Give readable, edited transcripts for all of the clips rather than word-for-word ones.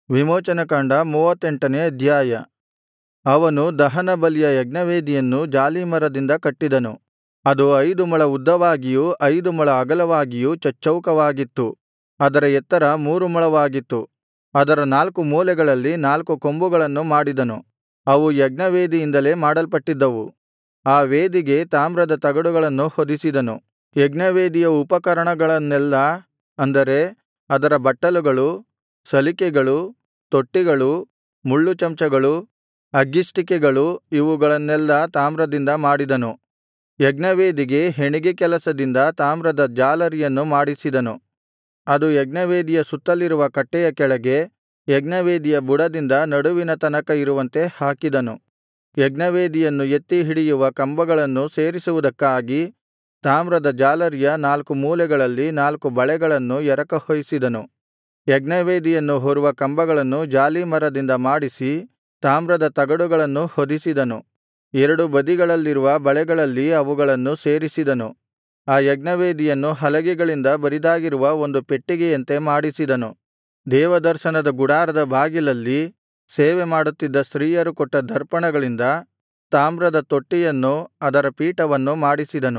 ವಿಮೋಚನಕಾಂಡ 38ನೇ ಅಧ್ಯಾಯ. ಅವನು ದಹನಬಲಿಯ ಯಜ್ಞವೇದಿಯನ್ನು ಜಾಲೀಮರದಿಂದ ಕಟ್ಟಿದನು. ಅದು 5 ಮೊಳ ಉದ್ದವಾಗಿಯೂ 5 ಮೊಳ ಅಗಲವಾಗಿಯೂ ಚಚ್ಚೌಕವಾಗಿತ್ತು. ಅದರ ಎತ್ತರ 3 ಮೊಳವಾಗಿತ್ತು. ಅದರ 4 ಮೂಲೆಗಳಲ್ಲಿ 4 ಕೊಂಬುಗಳನ್ನು ಮಾಡಿದನು. ಅವು ಯಜ್ಞವೇದಿಯಿಂದಲೇ ಮಾಡಲ್ಪಟ್ಟಿದ್ದವು. ಆ ವೇದಿಗೆ ತಾಮ್ರದ ತಗಡುಗಳನ್ನು ಹೊದಿಸಿದನು. ಯಜ್ಞವೇದಿಯ ಉಪಕರಣಗಳನ್ನೆಲ್ಲಾ, ಅಂದರೆ ಅದರ ಬಟ್ಟಲುಗಳು, ಸಲಿಕೆಗಳು, ತೊಟ್ಟಿಗಳು, ಮುಳ್ಳುಚಮಚಗಳು, ಅಗ್ಗಿಷ್ಟಿಕೆಗಳು ಇವುಗಳನ್ನೆಲ್ಲಾ ತಾಮ್ರದಿಂದ ಮಾಡಿದನು. ಯಜ್ಞವೇದಿಗೆ ಹೆಣಿಗೆ ಕೆಲಸದಿಂದ ತಾಮ್ರದ ಜಾಲರಿಯನ್ನು ಮಾಡಿಸಿದನು. ಅದು ಯಜ್ಞವೇದಿಯ ಸುತ್ತಲಿರುವ ಕಟ್ಟೆಯ ಕೆಳಗೆ ಯಜ್ಞವೇದಿಯ ಬುಡದಿಂದ ನಡುವಿನ ತನಕ ಇರುವಂತೆ ಹಾಕಿದನು. ಯಜ್ಞವೇದಿಯನ್ನು ಎತ್ತಿ ಹಿಡಿಯುವ ಕಂಬಗಳನ್ನು ಸೇರಿಸುವುದಕ್ಕಾಗಿ ತಾಮ್ರದ ಜಾಲರಿಯ 4 ಮೂಲೆಗಳಲ್ಲಿ 4 ಬಳೆಗಳನ್ನು ಎರಕಹೊಯಿಸಿದನು. ಯಜ್ಞವೇದಿಯನ್ನು ಹೊರುವ ಕಂಬಗಳನ್ನು ಜಾಲೀಮರದಿಂದ ಮಾಡಿಸಿ ತಾಮ್ರದ ತಗಡುಗಳನ್ನು ಹೊದಿಸಿದನು. 2 ಬದಿಗಳಲ್ಲಿರುವ ಬಳೆಗಳಲ್ಲಿ ಅವುಗಳನ್ನು ಸೇರಿಸಿದನು. ಆ ಯಜ್ಞವೇದಿಯನ್ನು ಹಲಗೆಗಳಿಂದ ಬರಿದಾಗಿರುವ ಒಂದು ಪೆಟ್ಟಿಗೆಯಂತೆ ಮಾಡಿಸಿದನು. ದೇವದರ್ಶನದ ಗುಡಾರದ ಬಾಗಿಲಲ್ಲಿ ಸೇವೆಮಾಡುತ್ತಿದ್ದ ಸ್ತ್ರೀಯರು ಕೊಟ್ಟ ದರ್ಪಣಗಳಿಂದ ತಾಮ್ರದ ತೊಟ್ಟಿಯನ್ನೂ ಅದರ ಪೀಠವನ್ನೂ ಮಾಡಿಸಿದನು.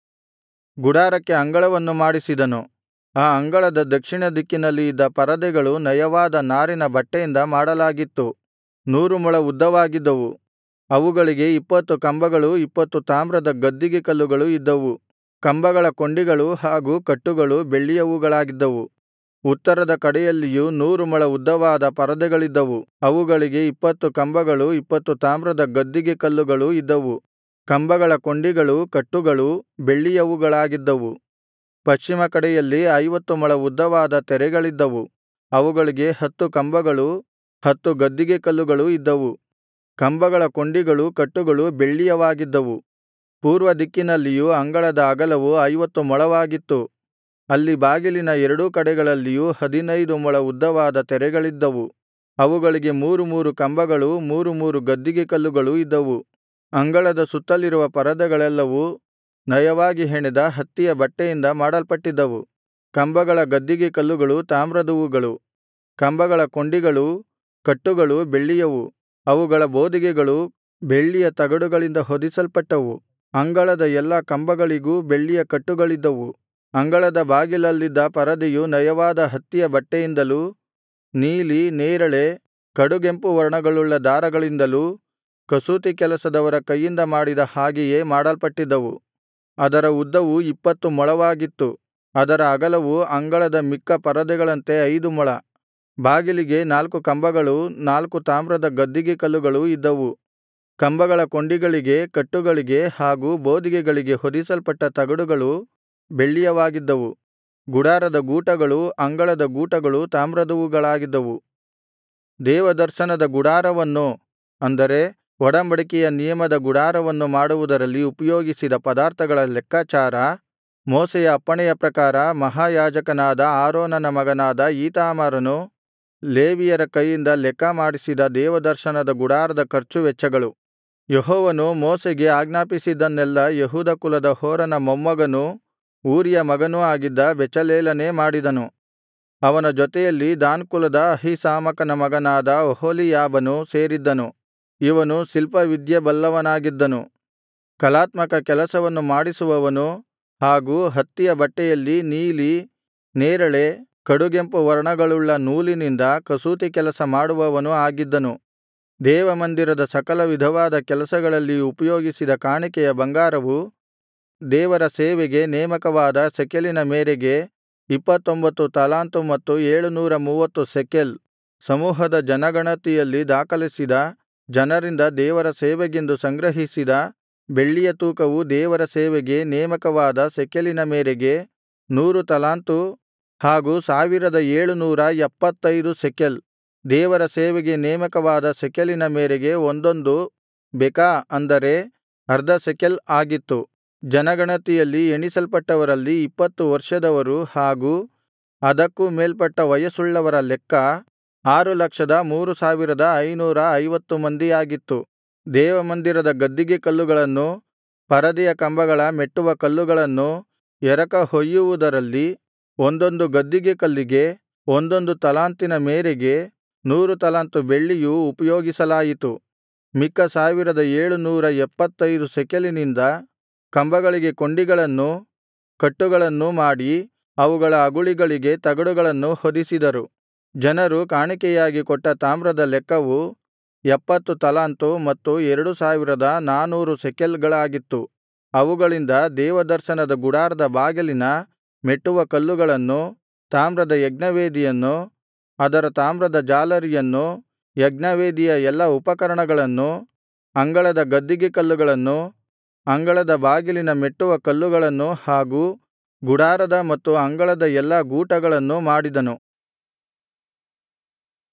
ಗುಡಾರಕ್ಕೆ ಅಂಗಳವನ್ನು ಮಾಡಿಸಿದನು. ಆ ಅಂಗಳದ ದಕ್ಷಿಣ ದಿಕ್ಕಿನಲ್ಲಿ ಇದ್ದ ಪರದೆಗಳು ನಯವಾದ ನಾರಿನ ಬಟ್ಟೆಯಿಂದ ಮಾಡಲಾಗಿತ್ತು. 100 ಮೊಳ ಉದ್ದವಾಗಿದ್ದವು. ಅವುಗಳಿಗೆ 20 ಕಂಬಗಳೂ 20 ತಾಮ್ರದ ಗದ್ದಿಗೆ ಕಲ್ಲುಗಳು ಇದ್ದವು. ಕಂಬಗಳ ಕೊಂಡಿಗಳು ಹಾಗೂ ಕಟ್ಟುಗಳು ಬೆಳ್ಳಿಯವುಗಳಾಗಿದ್ದವು. ಉತ್ತರದ ಕಡೆಯಲ್ಲಿಯೂ 100 ಮೊಳ ಉದ್ದವಾದ ಪರದೆಗಳಿದ್ದವು. ಅವುಗಳಿಗೆ 20 ಕಂಬಗಳೂ 20 ತಾಮ್ರದ ಗದ್ದಿಗೆ ಕಲ್ಲುಗಳೂ ಇದ್ದವು. ಕಂಬಗಳ ಕೊಂಡಿಗಳೂ ಕಟ್ಟುಗಳೂ ಬೆಳ್ಳಿಯವುಗಳಾಗಿದ್ದವು. ಪಶ್ಚಿಮ ಕಡೆಯಲ್ಲಿ 50 ಮೊಳ ಉದ್ದವಾದ ತೆರೆಗಳಿದ್ದವು. ಅವುಗಳಿಗೆ 10 ಕಂಬಗಳೂ 10 ಗದ್ದಿಗೆ ಕಲ್ಲುಗಳೂ ಇದ್ದವು. ಕಂಬಗಳ ಕೊಂಡಿಗಳೂ ಕಟ್ಟುಗಳೂ ಬೆಳ್ಳಿಯವಾಗಿದ್ದವು. ಪೂರ್ವ ದಿಕ್ಕಿನಲ್ಲಿಯೂ ಅಂಗಳದ ಅಗಲವು 50 ಮೊಳವಾಗಿತ್ತು. ಅಲ್ಲಿ ಬಾಗಿಲಿನ ಎರಡೂ ಕಡೆಗಳಲ್ಲಿಯೂ 15 ಮೊಳ ಉದ್ದವಾದ ತೆರೆಗಳಿದ್ದವು. ಅವುಗಳಿಗೆ 3 ಕಂಬಗಳೂ 3 ಗದ್ದಿಗೆ ಕಲ್ಲುಗಳೂ ಇದ್ದವು. ಅಂಗಳದ ಸುತ್ತಲಿರುವ ಪರದೆಗಳೆಲ್ಲವೂ ನಯವಾಗಿ ಹೆಣೆದ ಹತ್ತಿಯ ಬಟ್ಟೆಯಿಂದ ಮಾಡಲ್ಪಟ್ಟಿದ್ದವು. ಕಂಬಗಳ ಗದ್ದಿಗೆ ಕಲ್ಲುಗಳು ತಾಮ್ರದವುಗಳು. ಕಂಬಗಳ ಕೊಂಡಿಗಳೂ ಕಟ್ಟುಗಳೂ ಬೆಳ್ಳಿಯವು. ಅವುಗಳ ಬೋದಿಗೆಗಳು ಬೆಳ್ಳಿಯ ತಗಡುಗಳಿಂದ ಹೊದಿಸಲ್ಪಟ್ಟವು. ಅಂಗಳದ ಎಲ್ಲಾ ಕಂಬಗಳಿಗೂ ಬೆಳ್ಳಿಯ ಕಟ್ಟುಗಳಿದ್ದವು. ಅಂಗಳದ ಬಾಗಿಲಲ್ಲಿದ್ದ ಪರದೆಯು ನಯವಾದ ಹತ್ತಿಯ ಬಟ್ಟೆಯಿಂದಲೂ ನೀಲಿ, ನೇರಳೆ, ಕಡುಗೆಂಪು ವರ್ಣಗಳುಳ್ಳ ದಾರಗಳಿಂದಲೂ ಕಸೂತಿ ಕೆಲಸದವರ ಕೈಯಿಂದ ಮಾಡಿದ ಹಾಗೆಯೇ ಮಾಡಲ್ಪಟ್ಟಿದ್ದವು. ಅದರ ಉದ್ದವು 20 ಮೊಳವಾಗಿತ್ತು. ಅದರ ಅಗಲವು ಅಂಗಳದ ಮಿಕ್ಕ ಪರದೆಗಳಂತೆ 5 ಮೊಳ. ಬಾಗಿಲಿಗೆ 4 ಕಂಬಗಳೂ 4 ತಾಮ್ರದ ಗದ್ದಿಗೆ ಕಲ್ಲುಗಳೂ ಇದ್ದವು. ಕಂಬಗಳ ಕೊಂಡಿಗಳಿಗೆ, ಕಟ್ಟುಗಳಿಗೆ ಹಾಗೂ ಬೋದಿಗೆಗಳಿಗೆ ಹೊದಿಸಲ್ಪಟ್ಟ ತಗಡುಗಳು ಬೆಳ್ಳಿಯವಾಗಿದ್ದವು. ಗುಡಾರದ ಗೂಟಗಳೂ ಅಂಗಳದ ಗೂಟಗಳೂ ತಾಮ್ರದವುಗಳಾಗಿದ್ದವು. ದೇವದರ್ಶನದ ಗುಡಾರವನ್ನು, ಅಂದರೆ ಒಡಂಬಡಿಕೆಯ ನಿಯಮದ ಗುಡಾರವನ್ನು ಮಾಡುವುದರಲ್ಲಿ ಉಪಯೋಗಿಸಿದ ಪದಾರ್ಥಗಳ ಲೆಕ್ಕಾಚಾರ ಮೋಶೆಯ ಅಪ್ಪಣೆಯ ಪ್ರಕಾರ ಮಹಾಯಾಜಕನಾದ ಆರೋನನ ಮಗನಾದ ಈತಾಮಾರನು ಲೇವಿಯರ ಕೈಯಿಂದ ಲೆಕ್ಕ ಮಾಡಿಸಿದ ದೇವದರ್ಶನದ ಗುಡಾರದ ಖರ್ಚು ವೆಚ್ಚಗಳು. ಯೆಹೋವನು ಮೋಶೆಗೆ ಆಜ್ಞಾಪಿಸಿದ್ದನ್ನೆಲ್ಲಾ ಯೆಹೂದ ಕುಲದ ಹೂರನ ಮೊಮ್ಮಗನೂ ಊರಿಯ ಮಗನೂ ಆಗಿದ್ದ ಬೆಚಲೇಲನೇ ಮಾಡಿದನು. ಅವನ ಜೊತೆಯಲ್ಲಿ ದಾನ್ ಕುಲದ ಅಹೀಸಾಮಾಕನ ಮಗನಾದ ಒಹೋಲೀಯಾಬನು ಸೇರಿದ್ದನು. ಇವನು ಶಿಲ್ಪವಿದ್ಯೆ ಬಲ್ಲವನಾಗಿದ್ದನು. ಕಲಾತ್ಮಕ ಕೆಲಸವನ್ನು ಮಾಡಿಸುವವನು ಹಾಗೂ ಹತ್ತಿಯ ಬಟ್ಟೆಯಲ್ಲಿ ನೀಲಿ, ನೇರಳೆ, ಕಡುಗೆಂಪು ವರ್ಣಗಳುಳ್ಳ ನೂಲಿನಿಂದ ಕಸೂತಿ ಕೆಲಸ ಮಾಡುವವನು ಆಗಿದ್ದನು. ದೇವಮಂದಿರದ ಸಕಲ ವಿಧವಾದ ಕೆಲಸಗಳಲ್ಲಿ ಉಪಯೋಗಿಸಿದ ಕಾಣಿಕೆಯ ಬಂಗಾರವು ದೇವರ ಸೇವೆಗೆ ನೇಮಕವಾದ ಶೆಕೆಲಿನ ಮೇರೆಗೆ 29 ತಲಾಂತು ಮತ್ತು 730 ಶೆಕೆಲ್. ಸಮೂಹದ ಜನಗಣತಿಯಲ್ಲಿ ದಾಖಲಿಸಿದ ಜನರಿಂದ ದೇವರ ಸೇವೆಗೆಂದು ಸಂಗ್ರಹಿಸಿದ ಬೆಳ್ಳಿಯ ತೂಕವು ದೇವರ ಸೇವೆಗೆ ನೇಮಕವಾದ ಶೆಕೆಲಿನ ಮೇರೆಗೆ 100 ತಲಾಂತು ಹಾಗೂ 1775 ಶೆಕೆಲ್. ದೇವರ ಸೇವೆಗೆ ನೇಮಕವಾದ ಶೆಕೆಲಿನ ಮೇರೆಗೆ ಒಂದೊಂದು ಬೆಕಾ, ಅಂದರೆ ಅರ್ಧ ಶೆಕೆಲ್ ಆಗಿತ್ತು. ಜನಗಣತಿಯಲ್ಲಿ ಎಣಿಸಲ್ಪಟ್ಟವರಲ್ಲಿ 20 ವರ್ಷದವರು ಹಾಗೂ ಅದಕ್ಕೂ ಮೇಲ್ಪಟ್ಟ ವಯಸ್ಸುಳ್ಳವರ ಲೆಕ್ಕ 6,03,550 ಮಂದಿಯಾಗಿತ್ತು. ದೇವಮಂದಿರದ ಗದ್ದಿಗೆ ಕಲ್ಲುಗಳನ್ನೂ ಪರದೆಯ ಕಂಬಗಳ ಮೆಟ್ಟುವ ಕಲ್ಲುಗಳನ್ನೂ ಎರಕ ಹೊಯ್ಯುವುದರಲ್ಲಿ ಒಂದೊಂದು ಗದ್ದಿಗೆ ಕಲ್ಲಿಗೆ ಒಂದೊಂದು ತಲಾಂತಿನ ಮೇರೆಗೆ 100 ತಲಾಂತು ಬೆಳ್ಳಿಯು ಉಪಯೋಗಿಸಲಾಯಿತು. ಮಿಕ್ಕ 1775 ಶೆಕೆಲಿನಿಂದ ಕಂಬಗಳಿಗೆ ಕೊಂಡಿಗಳನ್ನೂ ಕಟ್ಟುಗಳನ್ನೂ ಮಾಡಿ ಅವುಗಳ ಅಗುಳಿಗಳಿಗೆ ತಗಡುಗಳನ್ನು ಹೊದಿಸಿದರು. ಜನರು ಕಾಣಿಕೆಯಾಗಿ ಕೊಟ್ಟ ತಾಮ್ರದ ಲೆಕ್ಕವು 70 ತಲಾಂತು ಮತ್ತು 2400 ಶೆಕೆಲ್ಗಳಾಗಿತ್ತು. ಅವುಗಳಿಂದ ದೇವದರ್ಶನದ ಗುಡಾರದ ಬಾಗಿಲಿನ ಮೆಟ್ಟುವ ಕಲ್ಲುಗಳನ್ನು, ತಾಮ್ರದ ಯಜ್ಞವೇದಿಯನ್ನು, ಅದರ ತಾಮ್ರದ ಜಾಲರಿಯನ್ನು, ಯಜ್ಞವೇದಿಯ ಎಲ್ಲಾ ಉಪಕರಣಗಳನ್ನು, ಅಂಗಳದ ಗದ್ದಿಗೆ ಕಲ್ಲುಗಳನ್ನು, ಅಂಗಳದ ಬಾಗಿಲಿನ ಮೆಟ್ಟುವ ಕಲ್ಲುಗಳನ್ನು ಹಾಗೂ ಗುಡಾರದ ಮತ್ತು ಅಂಗಳದ ಎಲ್ಲಾ ಗೂಟಗಳನ್ನು ಮಾಡಿದನು.